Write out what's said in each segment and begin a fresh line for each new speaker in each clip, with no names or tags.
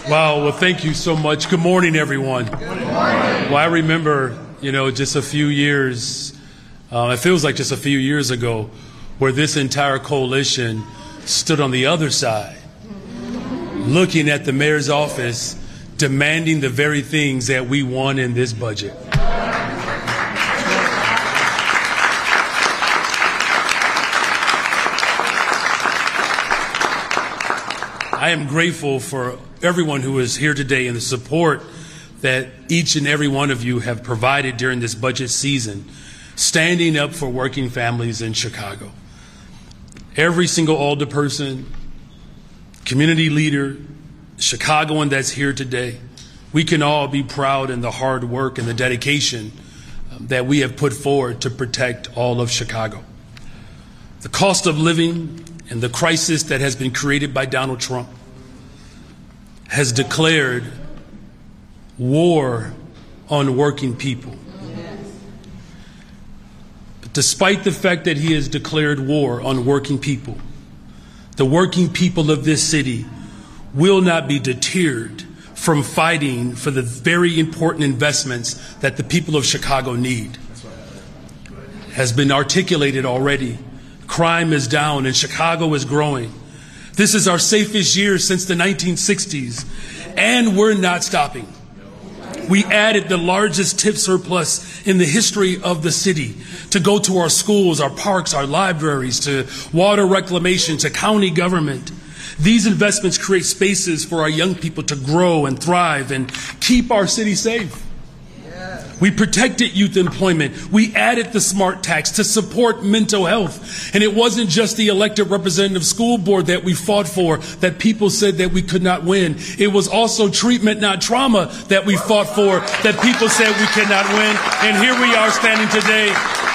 Wow, well, thank you so much. Good morning, everyone. Good morning. Well, I remember, just a few years, it feels like just a few years ago, where this entire coalition stood on the other side, looking at the mayor's office, demanding the very things that we won in this budget. I am grateful for everyone who is here today and the support that each and every one of you have provided during this budget season, standing up for working families in Chicago. Every single alderperson, community leader, Chicagoan that's here today, we can all be proud in the hard work and the dedication that we have put forward to protect all of Chicago. The cost of living and the crisis that has been created by Donald Trump has declared war on working people. But despite the fact that he has declared war on working people, the working people of this city will not be deterred from fighting for the very important investments that the people of Chicago need. Has been articulated already. Crime is down and Chicago is growing. This is our safest year since the 1960s, and we're not stopping. We added the largest tip surplus in the history of the city to go to our schools, our parks, our libraries, to water reclamation, to county government. These investments create spaces for our young people to grow and thrive and keep our city safe. We protected youth employment. We added the SMART tax to support mental health. And it wasn't just the elected representative school board that we fought for, that people said that we could not win. It was also treatment, not trauma, that we fought for, that people said we could not win. And here we are standing today.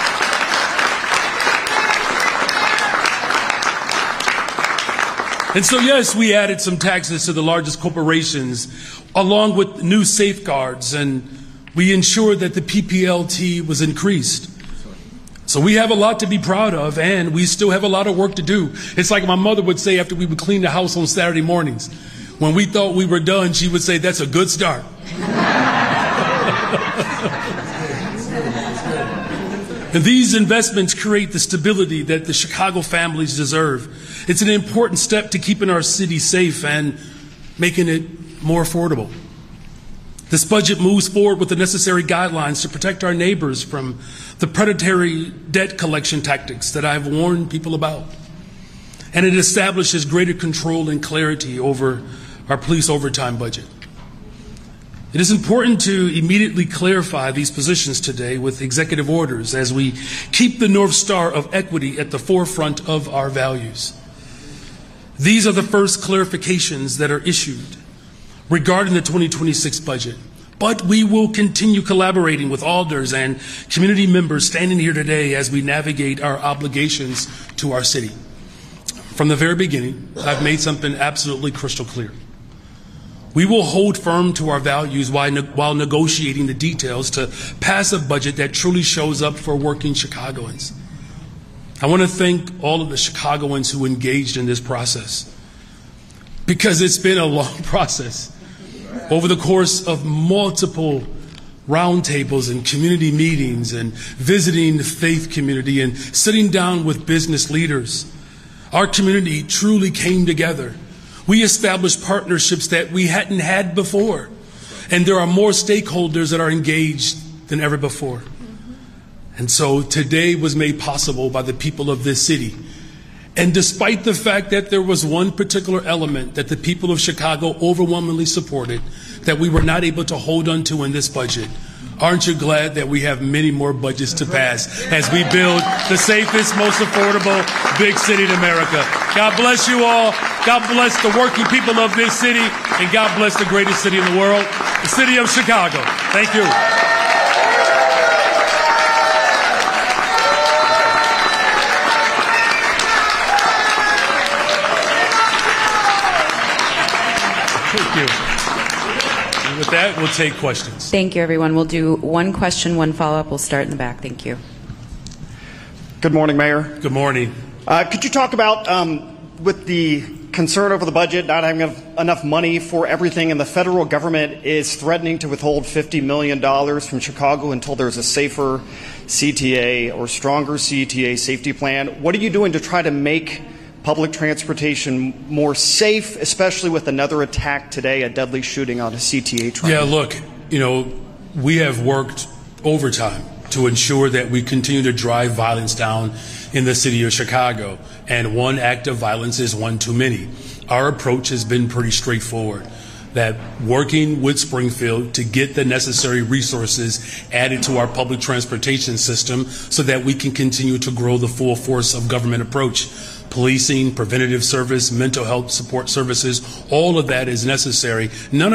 And so, yes, we added some taxes to the largest corporations, along with new safeguards, and we ensured that the PPLT was increased. So we have a lot to be proud of, and we still have a lot of work to do. It's like my mother would say after we would clean the house on Saturday mornings. When we thought we were done, she would say, "That's a good start." And these investments create the stability that the Chicago families deserve. It's an important step to keeping our city safe and making it more affordable. This budget moves forward with the necessary guidelines to protect our neighbors from the predatory debt collection tactics that I've warned people about. And it establishes greater control and clarity over our police overtime budget. It is important to immediately clarify these positions today with executive orders as we keep the North Star of equity at the forefront of our values. These are the first clarifications that are issued regarding the 2026 budget. But we will continue collaborating with alders and community members standing here today as we navigate our obligations to our city. From the very beginning, I've made something absolutely crystal clear. We will hold firm to our values while negotiating the details to pass a budget that truly shows up for working Chicagoans. I want to thank all of the Chicagoans who engaged in this process, because it's been a long process. Over the course of multiple roundtables and community meetings and visiting the faith community and sitting down with business leaders, our community truly came together. We established partnerships that we hadn't had before, and there are more stakeholders that are engaged than ever before. And so today was made possible by the people of this city. And despite the fact that there was one particular element that the people of Chicago overwhelmingly supported that we were not able to hold on to in this budget, aren't you glad that we have many more budgets to pass as we build the safest, most affordable big city in America? God bless you all. God bless the working people of this city, and God bless the greatest city in the world, the city of Chicago. Thank you. Thank you. And with that, we'll take questions.
Thank you, everyone. We'll do one question, one follow-up. We'll start in the back. Thank you.
Good morning, Mayor.
Good morning.
Could you talk about, with the concern over the budget, not having enough money for everything, and the federal government is threatening to withhold $50 million from Chicago until there's a safer CTA or stronger CTA safety plan. What are you doing to try to make public transportation more safe, especially with another attack today, a deadly shooting on a CTA train?
Yeah, look, we have worked overtime to ensure that we continue to drive violence down in the city of Chicago. And one act of violence is one too many. Our approach has been pretty straightforward, that working with Springfield to get the necessary resources added to our public transportation system so that we can continue to grow the full force of government approach. Policing, preventative service, mental health support services, all of that is necessary. None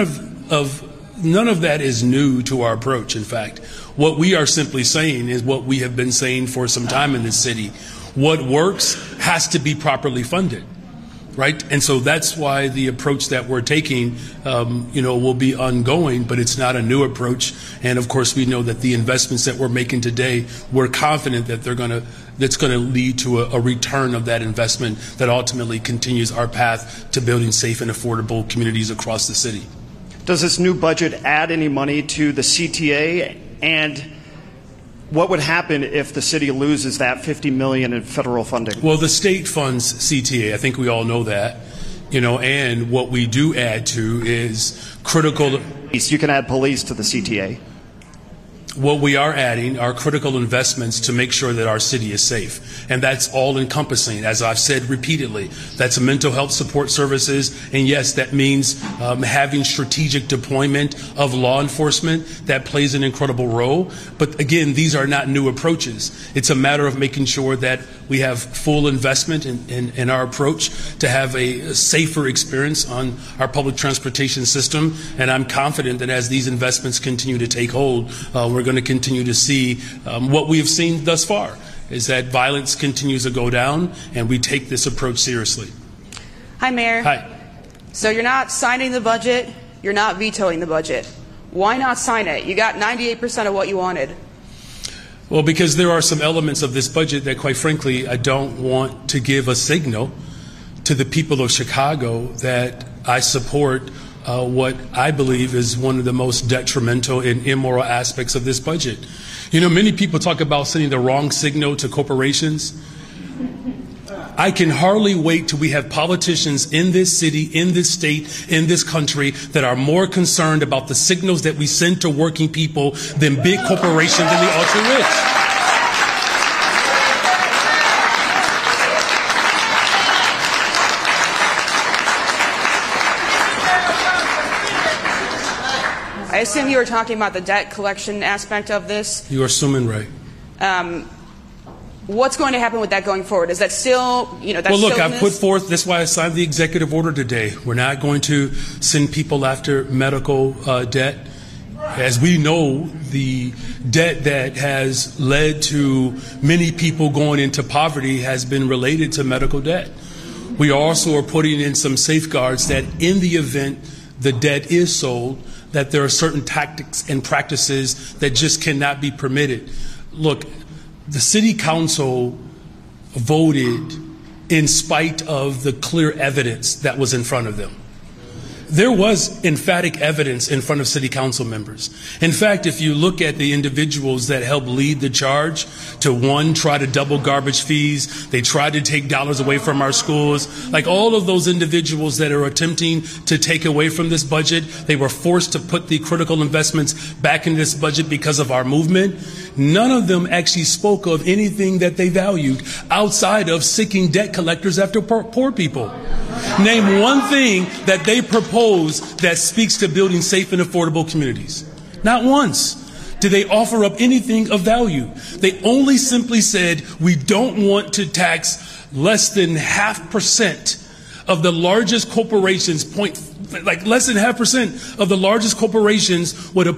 of that is new to our approach. In fact, what we are simply saying is what we have been saying for some time in this city. What works has to be properly funded, right? And so that's why the approach that we're taking, will be ongoing, but it's not a new approach. And of course, we know that the investments that we're making today, we're confident that that's going to lead to a return of that investment that ultimately continues our path to building safe and affordable communities across the city.
Does this new budget add any money to the CTA? And what would happen if the city loses that $50 million in federal funding?
Well, the state funds CTA. I think we all know that. And what we do add to is critical.
You can add police to the CTA.
What we are adding are critical investments to make sure that our city is safe. And that's all encompassing, as I've said repeatedly. That's mental health support services. And yes, that means having strategic deployment of law enforcement. That plays an incredible role. But again, these are not new approaches. It's a matter of making sure that we have full investment in our approach to have a safer experience on our public transportation system. And I'm confident that as these investments continue to take hold, we're going to continue to see what we have seen thus far, is that violence continues to go down, and we take this approach seriously.
Hi, Mayor.
Hi.
So you're not signing the budget, you're not vetoing the budget. Why not sign it? You got 98% of what you wanted.
Well, because there are some elements of this budget that, quite frankly, I don't want to give a signal to the people of Chicago that I support what I believe is one of the most detrimental and immoral aspects of this budget. Many people talk about sending the wrong signal to corporations. I can hardly wait till we have politicians in this city, in this state, in this country that are more concerned about the signals that we send to working people than big corporations and the ultra-rich.
I assume you were talking about the debt collection aspect of this.
You are assuming right.
What's going to happen with that going forward? Is that still, that's
Well, look,
still
I've put forth, that's why I signed the executive order today. We're not going to send people after medical debt. As we know, the debt that has led to many people going into poverty has been related to medical debt. We also are putting in some safeguards that in the event the debt is sold, that there are certain tactics and practices that just cannot be permitted. Look, the city council voted in spite of the clear evidence that was in front of them. There was emphatic evidence in front of city council members. In fact, if you look at the individuals that helped lead the charge to, one, try to double garbage fees, they tried to take dollars away from our schools, like all of those individuals that are attempting to take away from this budget, they were forced to put the critical investments back in this budget because of our movement. None of them actually spoke of anything that they valued outside of seeking debt collectors after poor people. Name one thing that they propose that speaks to building safe and affordable communities. Not once did they offer up anything of value. They only simply said, we don't want to tax less than 0.5% of the largest corporations, less than 0.5% of the largest corporations with a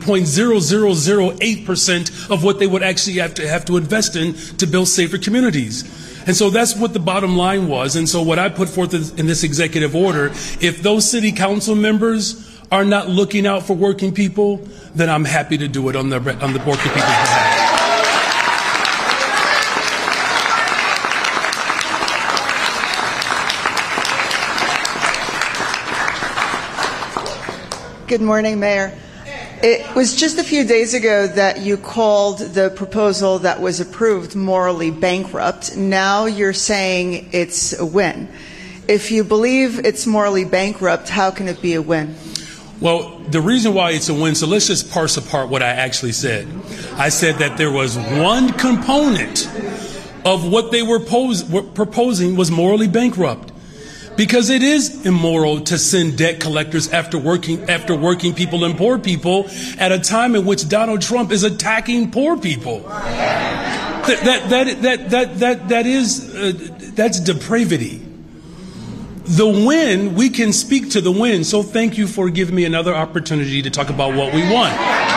0.0008% of what they would actually have to invest in to build safer communities. And so that's what the bottom line was. And so what I put forth in this executive order, if those city council members are not looking out for working people, then I'm happy to do it on the working people's behalf.
Good morning, Mayor. It was just a few days ago that you called the proposal that was approved morally bankrupt. Now you're saying it's a win. If you believe it's morally bankrupt, how can it be a win?
Well, the reason why it's a win, so let's just parse apart what I actually said. I said that there was one component of what they were proposing was morally bankrupt. Because it is immoral to send debt collectors after working people and poor people at a time in which Donald Trump is attacking poor people. That's depravity. The win, we can speak to the win. So thank you for giving me another opportunity to talk about what we won.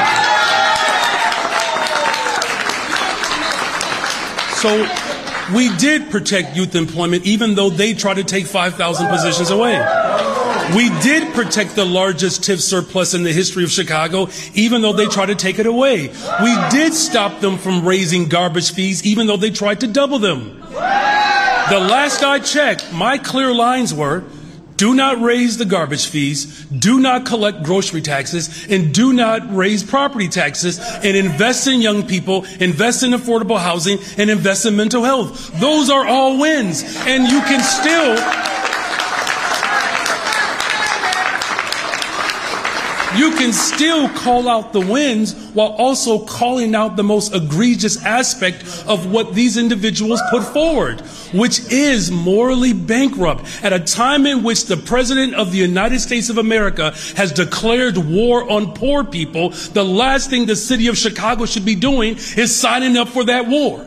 So we did protect youth employment, even though they tried to take 5,000 positions away. We did protect the largest TIF surplus in the history of Chicago, even though they tried to take it away. We did stop them from raising garbage fees, even though they tried to double them. The last I checked, my clear lines were, do not raise the garbage fees, do not collect grocery taxes, and do not raise property taxes, and invest in young people, invest in affordable housing, and invest in mental health. Those are all wins. And you can still call out the wins while also calling out the most egregious aspect of what these individuals put forward, which is morally bankrupt at a time in which the President of the United States of America has declared war on poor people. The last thing the city of Chicago should be doing is signing up for that war.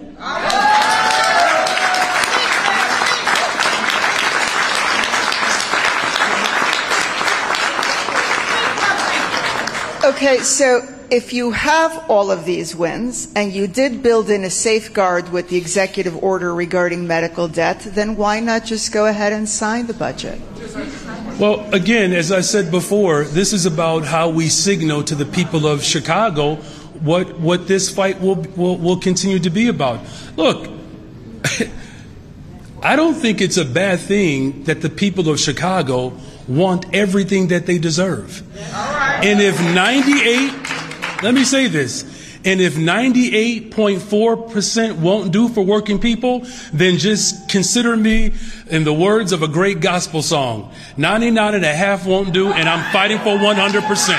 Okay, so if you have all of these wins and you did build in a safeguard with the executive order regarding medical debt, then why not just go ahead and sign the budget?
Well, again, as I said before, this is about how we signal to the people of Chicago what this fight will continue to be about. Look, I don't think it's a bad thing that the people of Chicago want everything that they deserve. And if 98.4% won't do for working people, then just consider me, in the words of a great gospel song, 99.5 won't do, and I'm fighting for 100%.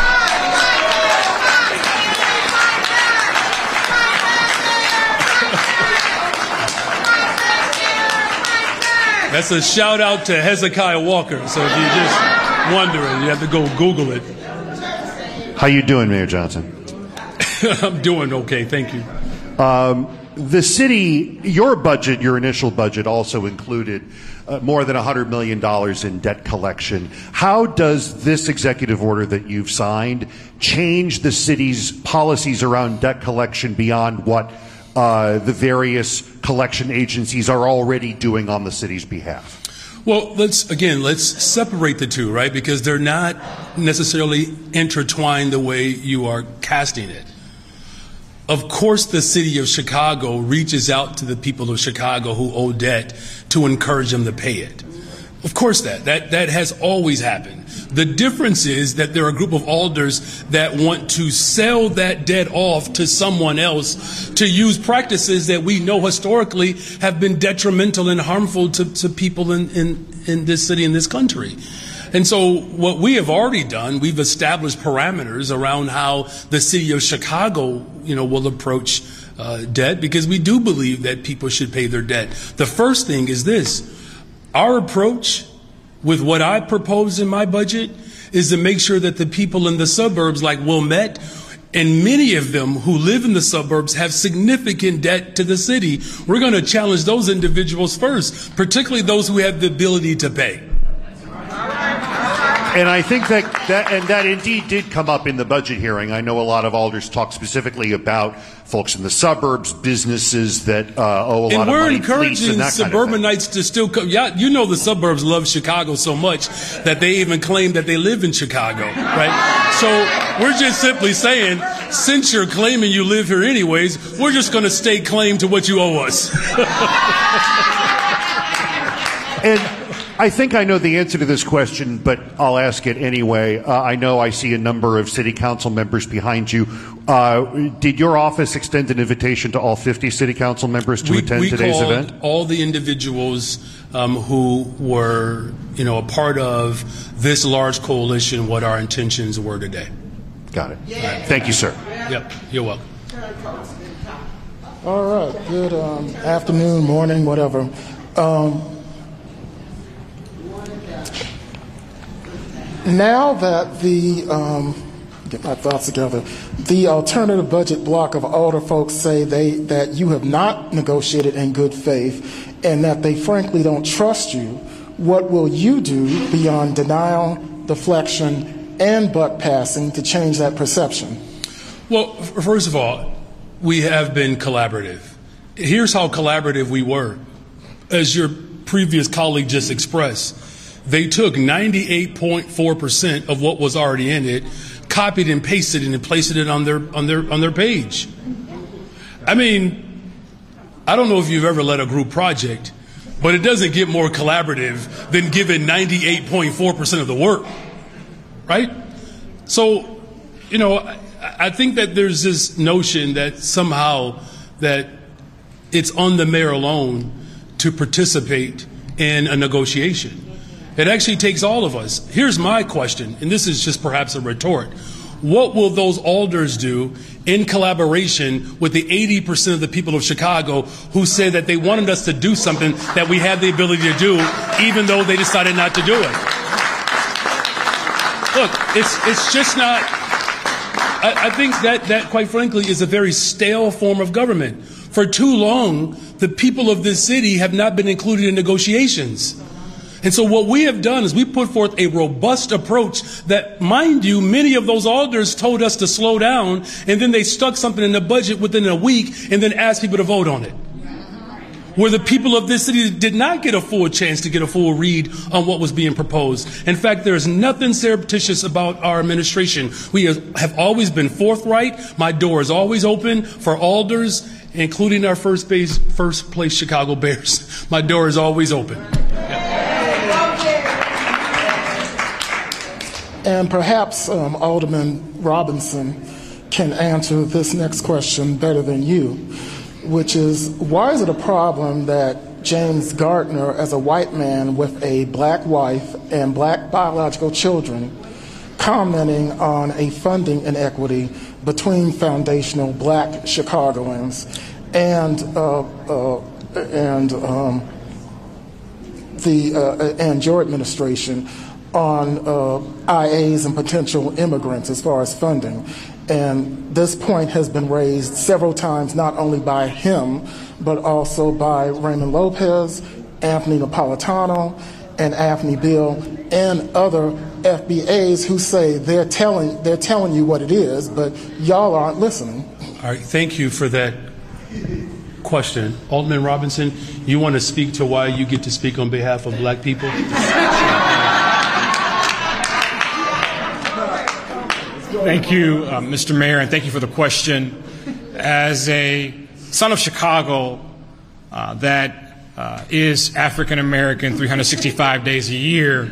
That's a shout out to Hezekiah Walker. So if you're just wondering, you have to go Google it.
How you doing, Mayor Johnson?
I'm doing okay, thank you.
The city, your budget, your initial budget also included more than $100 million in debt collection. How does this executive order that you've signed change the city's policies around debt collection beyond what the various collection agencies are already doing on the city's behalf?
Well, let's separate the two, right? Because they're not necessarily intertwined the way you are casting it. Of course, the city of Chicago reaches out to the people of Chicago who owe debt to encourage them to pay it. Of course that has always happened. The difference is that there are a group of alders that want to sell that debt off to someone else to use practices that we know historically have been detrimental and harmful to people in this city, in this country. And so what we have already done, we've established parameters around how the city of Chicago, will approach debt, because we do believe that people should pay their debt. The first thing is this. Our approach with what I propose in my budget is to make sure that the people in the suburbs like Wilmette, and many of them who live in the suburbs have significant debt to the city. We're going to challenge those individuals first, particularly those who have the ability to pay.
And I think that indeed did come up in the budget hearing. I know a lot of alders talk specifically about folks in the suburbs, businesses that owe a lot of money. And
we're encouraging suburbanites to still come. Yeah, the suburbs love Chicago so much that they even claim that they live in Chicago, right? So we're just simply saying, since you're claiming you live here anyways, we're just going to stake claim to what you owe us.
I think I know the answer to this question, but I'll ask it anyway. I know I see a number of city council members behind you. Did your office extend an invitation to all 50 city council members to attend today's event?
We called all the individuals who were, a part of this large coalition, what our intentions were today.
Got it. Right. Thank you, sir.
Yep, you're welcome.
All right. Good afternoon, morning, whatever. Now that get my thoughts together, the alternative budget block of older folks say that you have not negotiated in good faith and that they frankly don't trust you, what will you do beyond denial, deflection, and buck passing to change that perception? Well,
first of all, we have been collaborative. Here's how collaborative we were. As your previous colleague just expressed, they took 98.4% of what was already in it, copied and pasted it, and placed it on their page. I mean, I don't know if you've ever led a group project, but it doesn't get more collaborative than giving 98.4% of the work, right? So, I think that there's this notion that somehow that it's on the mayor alone to participate in a negotiation. It actually takes all of us. Here's my question, and this is just perhaps a retort. What will those alders do in collaboration with the 80% of the people of Chicago who said that they wanted us to do something that we had the ability to do, even though they decided not to do it? Look, it's just not... I think that, quite frankly, is a very stale form of government. For too long, the people of this city have not been included in negotiations. And so what we have done is we put forth a robust approach that, mind you, many of those alders told us to slow down, and then they stuck something in the budget within a week and then asked people to vote on it. Where the people of this city did not get a full chance to get a full read on what was being proposed. In fact, there is nothing surreptitious about our administration. We have always been forthright. My door is always open for alders, including our first place Chicago Bears. My door is always open.
And perhaps Alderman Robinson can answer this next question better than you, which is, why is it a problem that James Gardner, as a white man with a black wife and black biological children, commenting on a funding inequity between foundational black Chicagoans and your administration on IAs and potential immigrants as far as funding? And this point has been raised several times, not only by him, but also by Raymond Lopez, Anthony Napolitano, and Anthony Beale, and other FBAs who say they're telling you what it is, but y'all aren't listening.
All right, thank you for that question. Alderman Robinson, you want to speak to why you get to speak on behalf of black people?
Thank you, Mr. Mayor, and thank you for the question. As a son of Chicago that is African American 365 days a year,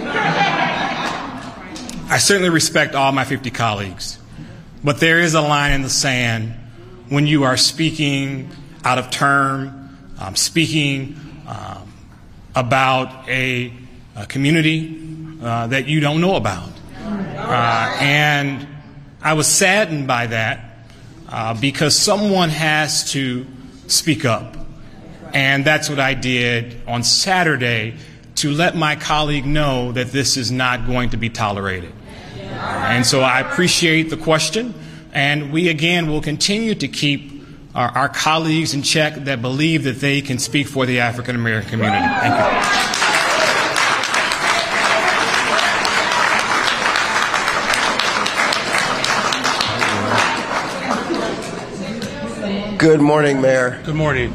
I certainly respect all my 50 colleagues. But there is a line in the sand when you are speaking out of term, speaking about a community that you don't know about. And I was saddened by that because someone has to speak up. And that's what I did on Saturday to let my colleague know that this is not going to be tolerated. And so I appreciate the question. And we, again, will continue to keep our colleagues in check that believe that they can speak for the African American community. Thank you.
Good morning, Mayor.
Good morning.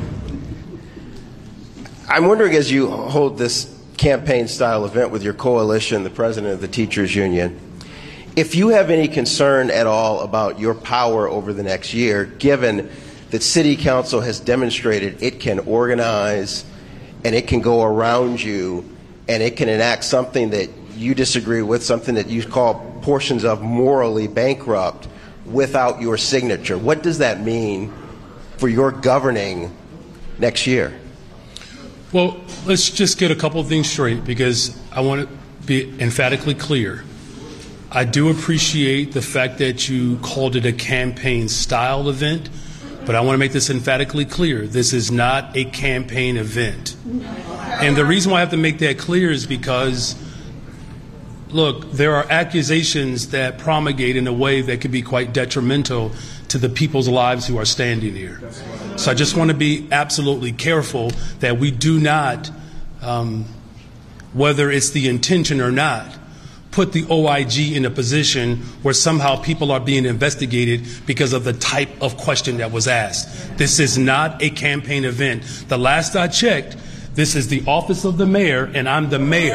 I'm wondering, as you hold this campaign-style event with your coalition, the president of the Teachers Union, if you have any concern at all about your power over the next year, given that City Council has demonstrated it can organize and it can go around you and it can enact something that you disagree with, something that you call portions of morally bankrupt, without your signature. What does that mean for your governing next year?
Well, let's just get a couple of things straight, because I want to be emphatically clear. I do appreciate the fact that you called it a campaign-style event, but I want to make this emphatically clear. This is not a campaign event. And the reason why I have to make that clear is because, look, there are accusations that promulgate in a way that could be quite detrimental to the people's lives who are standing here. So I just want to be absolutely careful that we do not, whether it's the intention or not, put the OIG in a position where somehow people are being investigated because of the type of question that was asked. This is not a campaign event. The last I checked, this is the office of the mayor, and I'm the mayor.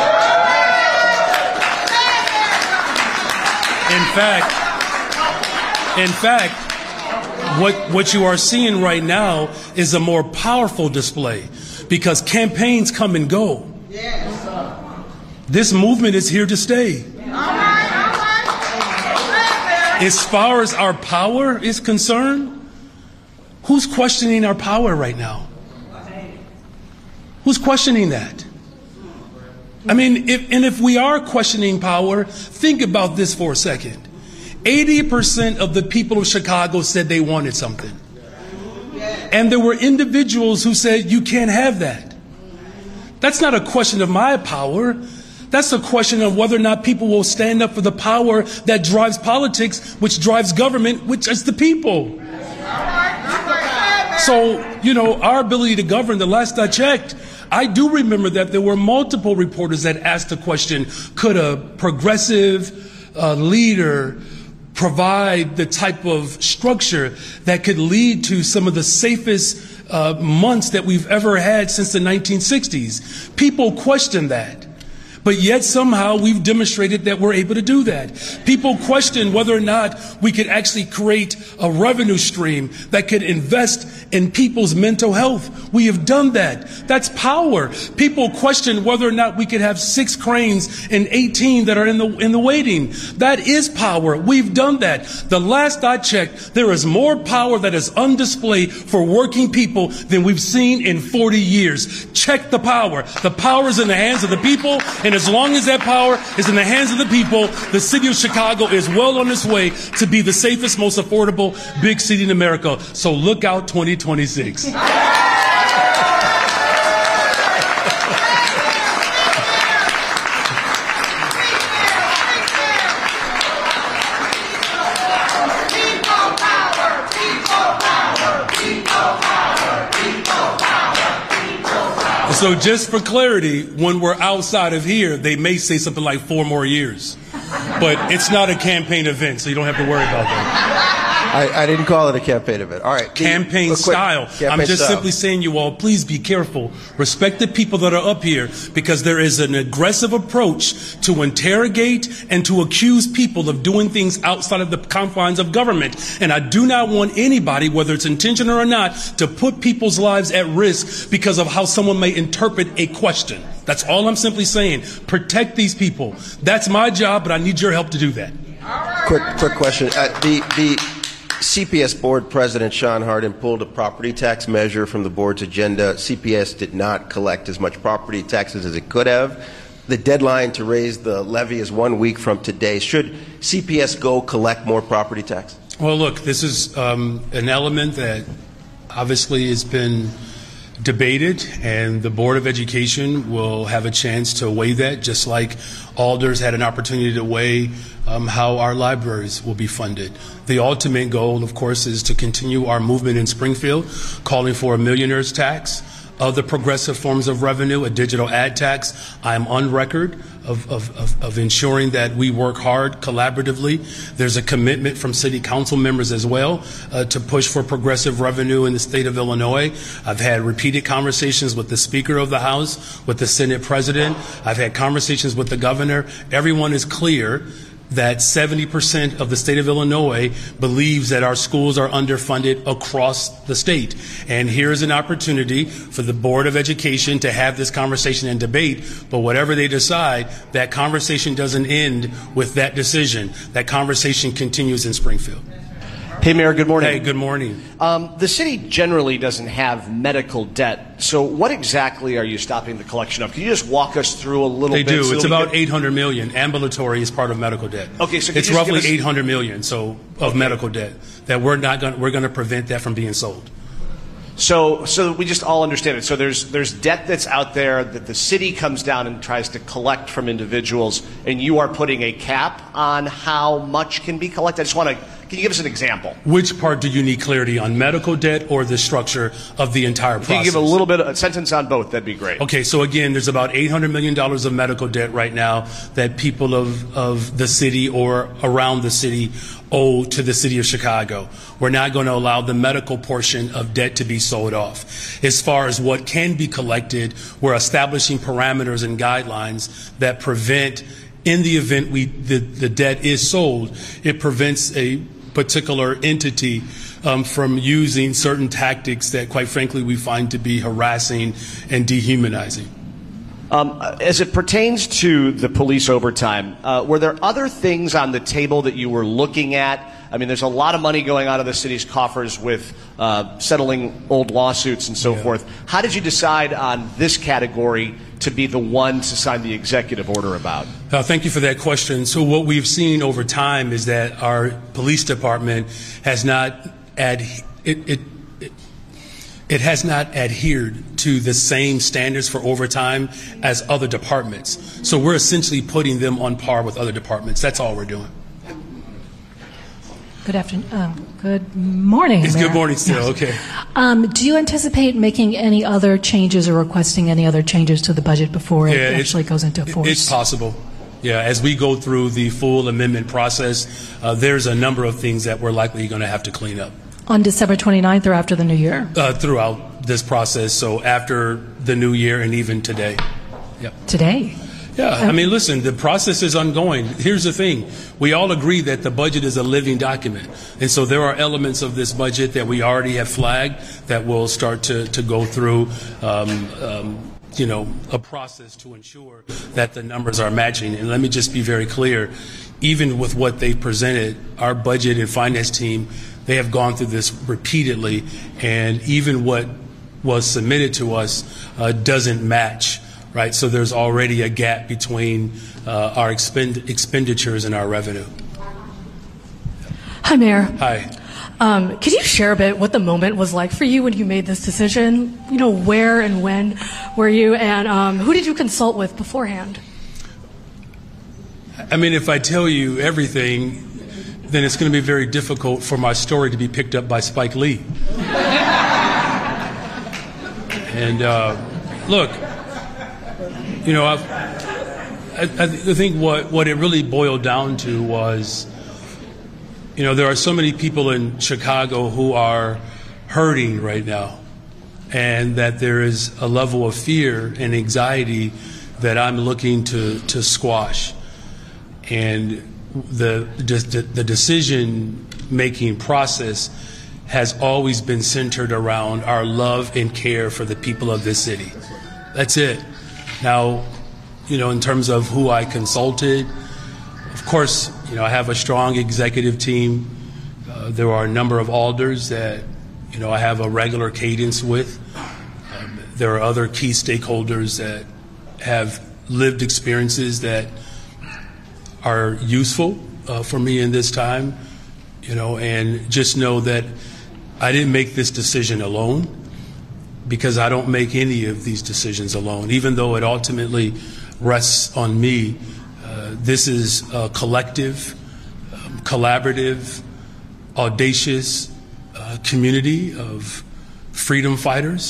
In fact, what you are seeing right now is a more powerful display, because campaigns come and go. This movement is here to stay. As far as our power is concerned, who's questioning our power right now? Who's questioning that? I mean, if we are questioning power, think about this for a second. 80% of the people of Chicago said they wanted something. And there were individuals who said, you can't have that. That's not a question of my power. That's a question of whether or not people will stand up for the power that drives politics, which drives government, which is the people. So, our ability to govern, the last I checked, I do remember that there were multiple reporters that asked the question, could a progressive leader provide the type of structure that could lead to some of the safest months that we've ever had since the 1960s? People question that. But yet somehow we've demonstrated that we're able to do that. People question whether or not we could actually create a revenue stream that could invest in people's mental health. We have done that. That's power. People question whether or not we could have 6 cranes and 18 that are in the waiting. That is power. We've done that. The last I checked, there is more power that is on display for working people than we've seen in 40 years. Check the power. The power is in the hands of the people, and as long as that power is in the hands of the people, the city of Chicago is well on its way to be the safest, most affordable big city in America. So look out 2026. So just for clarity, when we're outside of here, they may say something like 4 more years. But it's not a campaign event, so you don't have to worry about that.
I didn't call it a campaign event. All right.
Campaign style. I'm just simply saying, you all, please be careful. Respect the people that are up here, because there is an aggressive approach to interrogate and to accuse people of doing things outside of the confines of government. And I do not want anybody, whether it's intentional or not, to put people's lives at risk because of how someone may interpret a question. That's all I'm simply saying. Protect these people. That's my job, but I need your help to do that.
Quick question. The CPS board president, Sean Hardin, pulled a property tax measure from the board's agenda. CPS did not collect as much property taxes as it could have. The deadline to raise the levy is 1 week from today. Should CPS go collect more property tax?
Well, look, this is an element that obviously has been debated, and the Board of Education will have a chance to weigh that, just like alders had an opportunity to weigh how our libraries will be funded. The ultimate goal, of course, is to continue our movement in Springfield, calling for a millionaire's tax, other progressive forms of revenue, a digital ad tax. I am on record of ensuring that we work hard collaboratively. There's a commitment from city council members as well to push for progressive revenue in the state of Illinois. I've had repeated conversations with the Speaker of the House, with the Senate President. I've had conversations with the governor. Everyone is clear that 70% of the state of Illinois believes that our schools are underfunded across the state. And here is an opportunity for the Board of Education to have this conversation and debate, but whatever they decide, that conversation doesn't end with that decision. That conversation continues in Springfield.
Hey, Mayor, good morning.
Hey, good morning.
The city generally doesn't have medical debt, so what exactly are you stopping the collection of? Can you just walk us through a little bit?
They do. It's about $800 million. Ambulatory is part of medical debt.
Okay, so
it's roughly $800 million of medical debt that we're going to prevent that from being sold.
So we just all understand it. So there's debt that's out there that the city comes down and tries to collect from individuals, and you are putting a cap on how much can be collected. Can you give us an example?
Which part do you need clarity on, medical debt or the structure of the entire process?
Can you give a sentence on both? That'd be great.
Okay, so again, there's about $800 million of medical debt right now that people of the city or around the city owe to the city of Chicago. We're not going to allow the medical portion of debt to be sold off. As far as what can be collected, we're establishing parameters and guidelines that prevent, in the event the debt is sold, it prevents a particular entity from using certain tactics that, quite frankly, we find to be harassing and dehumanizing.
As it pertains to the police overtime, were there other things on the table that you were looking at? I mean, there's a lot of money going out of the city's coffers with settling old lawsuits and so forth. How did you decide on this category to be the one to sign the executive order about?
Thank you for that question. So what we've seen over time is that our police department has not it has not adhered to the same standards for overtime as other departments. So we're essentially putting them on par with other departments. That's all we're doing.
Good afternoon. Good morning.
It's
Mayor.
good morning still. Okay.
Do you anticipate making any other changes or requesting any other changes to the budget before it actually goes into force?
It's possible. Yeah, as we go through the full amendment process, there's a number of things that we're likely going to have to clean up.
On December 29th or after the new year?
Throughout this process, so after the new year and even today. Yep.
Today?
Yeah, I mean, listen, the process is ongoing. Here's the thing. We all agree that the budget is a living document. And so there are elements of this budget that we already have flagged that we'll start to go through, a process to ensure that the numbers are matching. And let me just be very clear, even with what they presented, our budget and finance team, they have gone through this repeatedly, and even what was submitted to us doesn't match. Right, so there's already a gap between our expenditures and our revenue.
Hi, Mayor.
Hi.
Could you share a bit what the moment was like for you when you made this decision? You know, where and when were you, and who did you consult with beforehand?
I mean, if I tell you everything, then it's going to be very difficult for my story to be picked up by Spike Lee. And look. You know, I think what it really boiled down to was, you know, there are so many people in Chicago who are hurting right now, and that there is a level of fear and anxiety that I'm looking to squash. And the decision-making process has always been centered around our love and care for the people of this city. That's it. Now, you know, in terms of who I consulted, of course, you know, I have a strong executive team. There are a number of alders that, you know, I have a regular cadence with. There are other key stakeholders that have lived experiences that are useful for me in this time, you know, and just know that I didn't make this decision alone, because I don't make any of these decisions alone. Even though it ultimately rests on me, this is a collective, collaborative, audacious community of freedom fighters.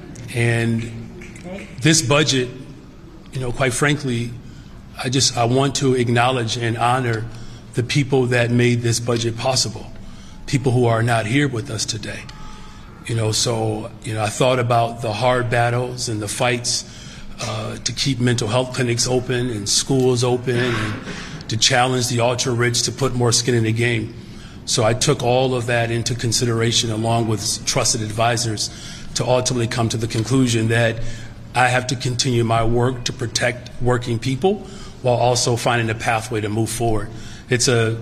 And this budget, you know, quite frankly, I want to acknowledge and honor the people that made this budget possible, people who are not here with us today. You know, so, you know, I thought about the hard battles and the fights to keep mental health clinics open and schools open, and to challenge the ultra-rich to put more skin in the game. So I took all of that into consideration along with trusted advisors to ultimately come to the conclusion that I have to continue my work to protect working people while also finding a pathway to move forward. It's a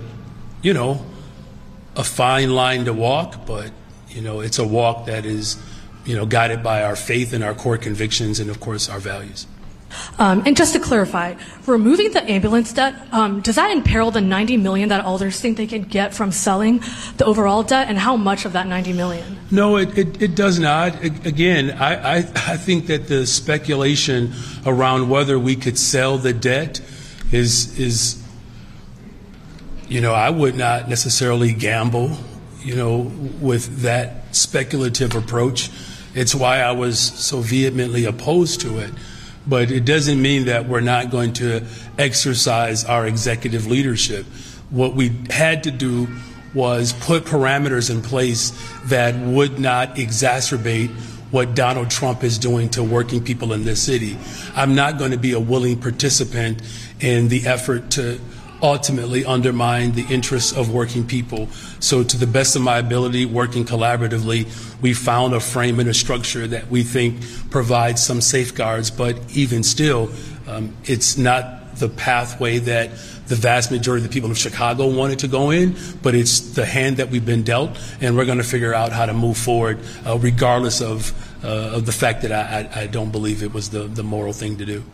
fine line to walk, but, it's a walk that is, guided by our faith and our core convictions and, of course, our values.
And just to clarify, removing the ambulance debt, does that imperil the $90 million that alders think they can get from selling the overall debt, and how much of that $90 million?
No, it does not. Again, I think that the speculation around whether we could sell the debt is I would not necessarily gamble, with that speculative approach. It's why I was so vehemently opposed to it. But it doesn't mean that we're not going to exercise our executive leadership. What we had to do was put parameters in place that would not exacerbate what Donald Trump is doing to working people in this city. I'm not going to be a willing participant in the effort to ultimately undermine the interests of working people. So to the best of my ability, working collaboratively, we found a frame and a structure that we think provides some safeguards, but even still, it's not the pathway that the vast majority of the people of Chicago wanted to go in, but it's the hand that we've been dealt, and we're going to figure out how to move forward regardless of the fact that I don't believe it was the moral thing to do.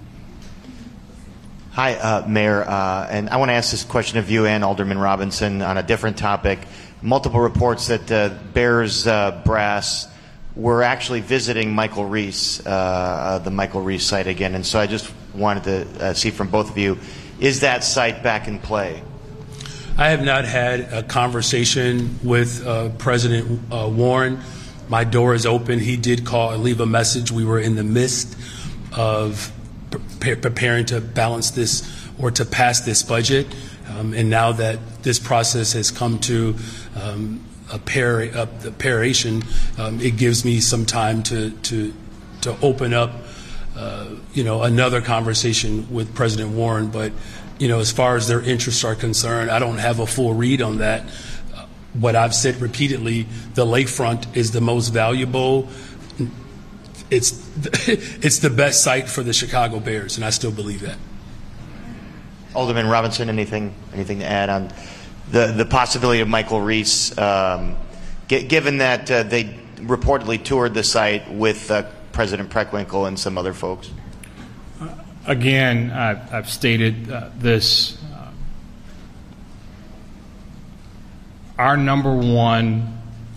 Hi, Mayor, and I want to ask this question of you and Alderman Robinson on a different topic. Multiple reports that Bears brass were actually visiting Michael Reese, the Michael Reese site again, and so I just wanted to see from both of you, is that site back in play?
I have not had a conversation with President Warren. My door is open. He did call and leave a message. We were in the midst of preparing to balance this or to pass this budget, and now that this process has come to the paration, it gives me some time to open up another conversation with President Warren. But as far as their interests are concerned, I don't have a full read on that. What I've said repeatedly, the lakefront is the most valuable. It's the best site for the Chicago Bears, and I still believe that.
Alderman Robinson, anything to add on the possibility of Michael Reese, given that they reportedly toured the site with President Preckwinkle and some other folks?
Again, I've stated this. Our number one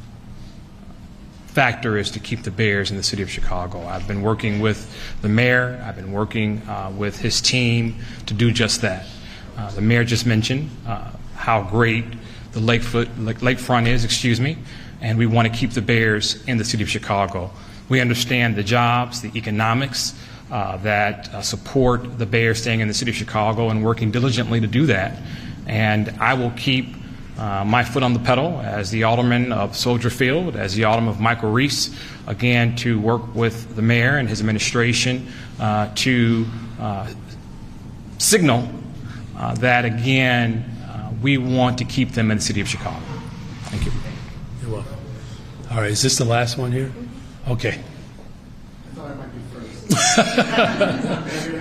factor is to keep the Bears in the city of Chicago. I've been working with the mayor. I've been working with his team to do just that. The mayor just mentioned how great the lakefront is, and we want to keep the Bears in the city of Chicago. We understand the jobs, the economics that support the Bears staying in the city of Chicago and working diligently to do that. And I will keep my foot on the pedal as the alderman of Soldier Field, as the alderman of Michael Reese, again, to work with the mayor and his administration to signal that, again, we want to keep them in the city of Chicago. Thank you.
You're welcome. All right, is this the last one here? Okay.
I thought I might be first.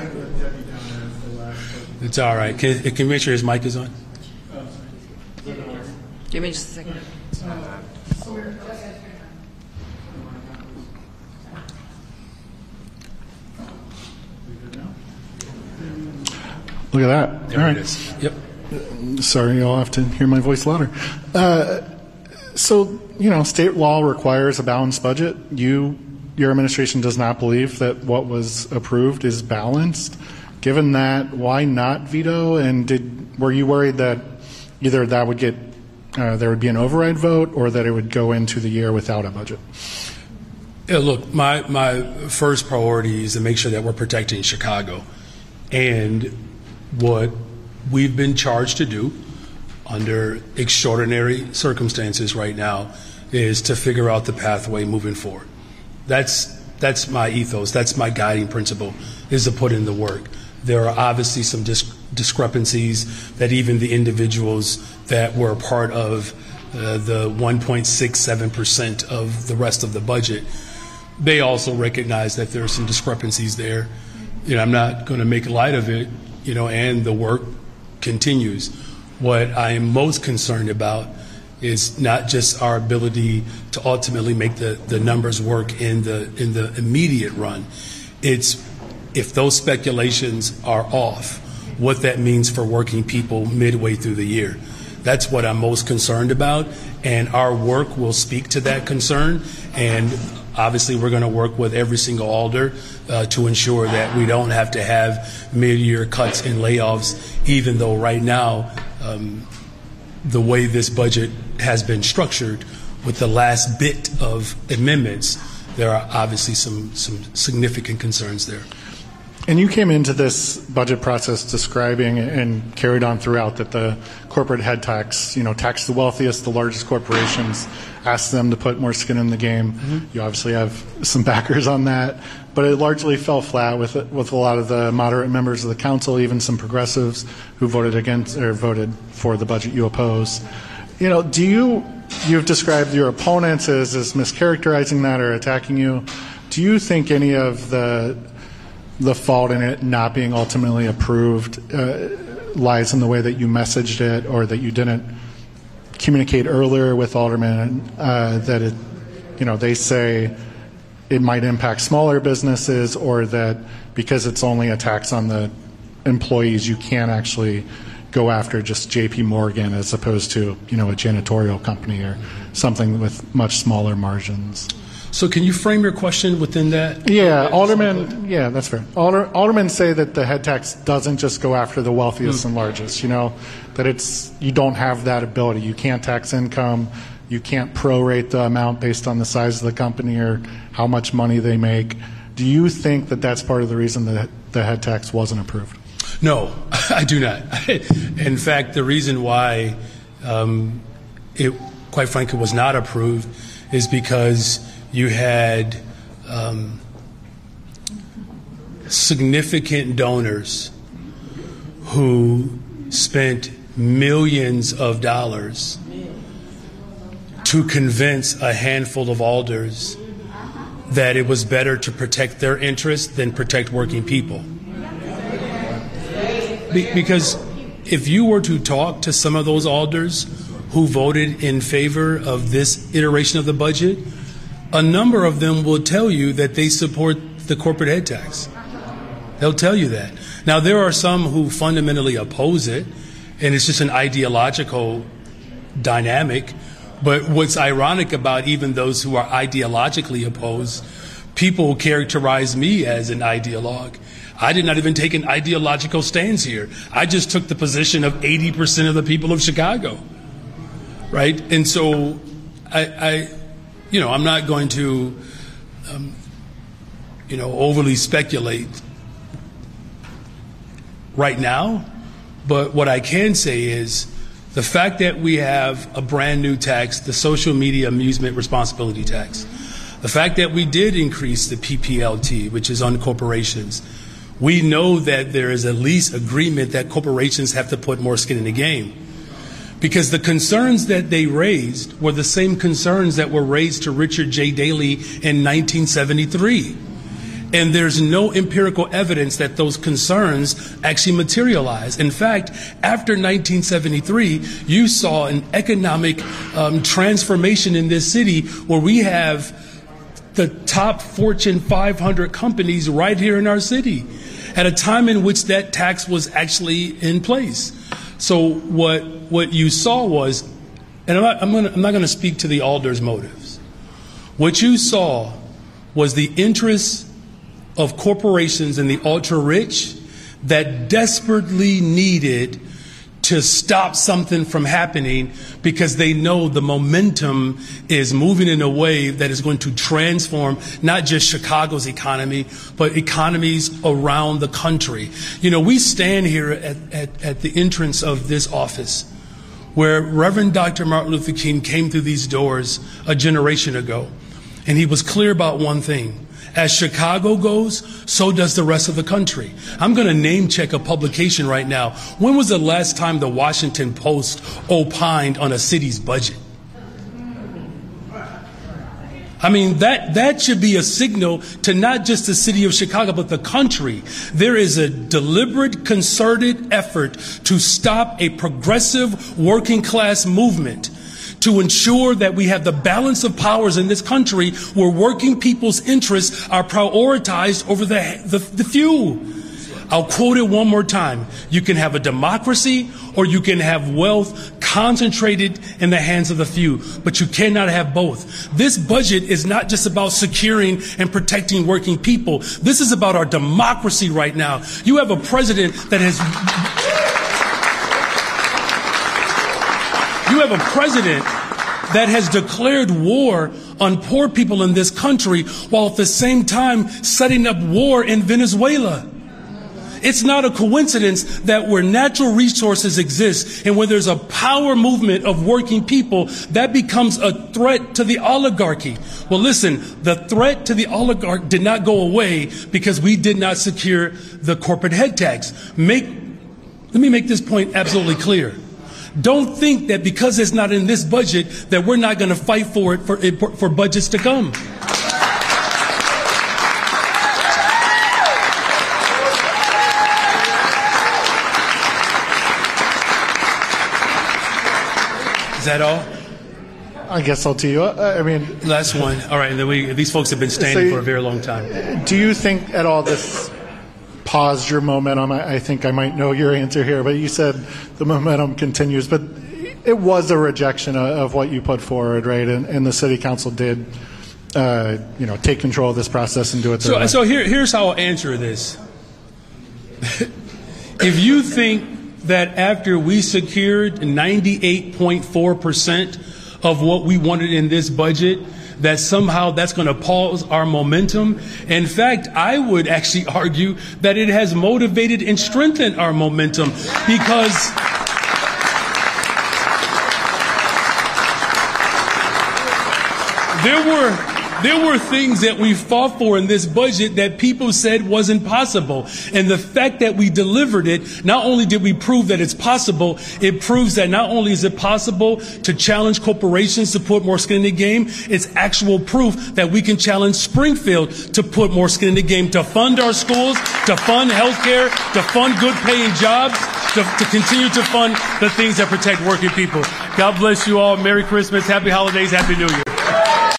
It's all right. Can you make sure his mic is on?
Give me just a second.
Look at that.
There
all right.
It is. Yep.
Sorry, you'll have to hear my voice louder. So, state law requires a balanced budget. Your administration does not believe that what was approved is balanced. Given that, why not veto? And were you worried that either that would get there would be an override vote, or that it would go into the year without a budget?
Yeah, look, my first priority is to make sure that we're protecting Chicago. And what we've been charged to do under extraordinary circumstances right now is to figure out the pathway moving forward. That's my ethos. That's my guiding principle, is to put in the work. There are obviously some discrepancies that even the individuals that were a part of the 1.67% of the rest of the budget, they also recognize that there are some discrepancies there. I'm not going to make light of it, and the work continues. What I am most concerned about is not just our ability to ultimately make the numbers work in the immediate run. It's if those speculations are off, what that means for working people midway through the year. That's what I'm most concerned about, and our work will speak to that concern. And obviously, we're going to work with every single alder to ensure that we don't have to have mid-year cuts and layoffs, even though right now, the way this budget has been structured with the last bit of amendments, there are obviously some significant concerns there.
And you came into this budget process describing and carried on throughout that the corporate head tax, tax the wealthiest, the largest corporations, asked them to put more skin in the game. Mm-hmm. You obviously have some backers on that, but it largely fell flat with a lot of the moderate members of the council, even some progressives who voted against or voted for the budget you oppose. You've described your opponents as mischaracterizing that or attacking you. Do you think any of the fault in it not being ultimately approved lies in the way that you messaged it, or that you didn't communicate earlier with aldermen that they say it might impact smaller businesses, or that because it's only a tax on the employees, you can't actually go after just J.P. Morgan as opposed to a janitorial company or something with much smaller margins?
So can you frame your question within that?
Yeah, aldermen. Yeah, that's fair. Aldermen say that the head tax doesn't just go after the wealthiest and largest. That you don't have that ability. You can't tax income. You can't prorate the amount based on the size of the company or how much money they make. Do you think that that's part of the reason that the head tax wasn't approved?
No, I do not. In fact, the reason why it, quite frankly, was not approved is because you had significant donors who spent millions of dollars to convince a handful of alders that it was better to protect their interests than protect working people. Because if you were to talk to some of those alders who voted in favor of this iteration of the budget, a number of them will tell you that they support the corporate head tax. They'll tell you that. Now, there are some who fundamentally oppose it, and it's just an ideological dynamic. But what's ironic about even those who are ideologically opposed, people characterize me as an ideologue. I did not even take an ideological stance here. I just took the position of 80% of the people of Chicago, right? And so I'm not going to, overly speculate right now. But what I can say is the fact that we have a brand new tax, the social media amusement responsibility tax, the fact that we did increase the PPLT, which is on corporations, we know that there is at least agreement that corporations have to put more skin in the game. Because the concerns that they raised were the same concerns that were raised to Richard J. Daley in 1973. And there's no empirical evidence that those concerns actually materialized. In fact, after 1973, you saw an economic transformation in this city where we have the top Fortune 500 companies right here in our city at a time in which that tax was actually in place. So what you saw was, and I'm not going to speak to the alders' motives. What you saw was the interests of corporations and the ultra-rich that desperately needed to stop something from happening because they know the momentum is moving in a way that is going to transform not just Chicago's economy, but economies around the country. We stand here at the entrance of this office where Reverend Dr. Martin Luther King came through these doors a generation ago, and he was clear about one thing, As Chicago goes, so does the rest of the country. I'm going to name check a publication right now. When was the last time the Washington Post opined on a city's budget? I mean, that should be a signal to not just the city of Chicago, but the country. There is a deliberate, concerted effort to stop a progressive working class movement, to ensure that we have the balance of powers in this country where working people's interests are prioritized over the few. I'll quote it one more time. You can have a democracy or you can have wealth concentrated in the hands of the few, but you cannot have both. This budget is not just about securing and protecting working people. This is about our democracy right now. You have a president that has... You have a president that has declared war on poor people in this country while at the same time setting up war in Venezuela. It's not a coincidence that where natural resources exist and where there's a power movement of working people, that becomes a threat to the oligarchy. Well, listen, the threat to the oligarch did not go away because we did not secure the corporate head tax. Let me make this point absolutely clear. Don't think that because it's not in this budget that we're not going to fight for it for budgets to come. Is that all?
I guess I'll tee you up. I mean,
last one. All right. And then these folks have been standing for a very long time.
Do you think at all this paused your momentum? I think I might know your answer here, but you said the momentum continues. But it was a rejection of what you put forward, right? And the city council did, take control of this process and do it.
So here's how I'll answer this. If you think that after we secured 98.4% of what we wanted in this budget, that somehow that's going to pause our momentum. In fact, I would actually argue that it has motivated and strengthened our momentum because there were things that we fought for in this budget that people said wasn't possible. And the fact that we delivered it, not only did we prove that it's possible, it proves that not only is it possible to challenge corporations to put more skin in the game, it's actual proof that we can challenge Springfield to put more skin in the game, to fund our schools, to fund healthcare, to fund good paying jobs, to continue to fund the things that protect working people. God bless you all. Merry Christmas. Happy holidays. Happy New Year.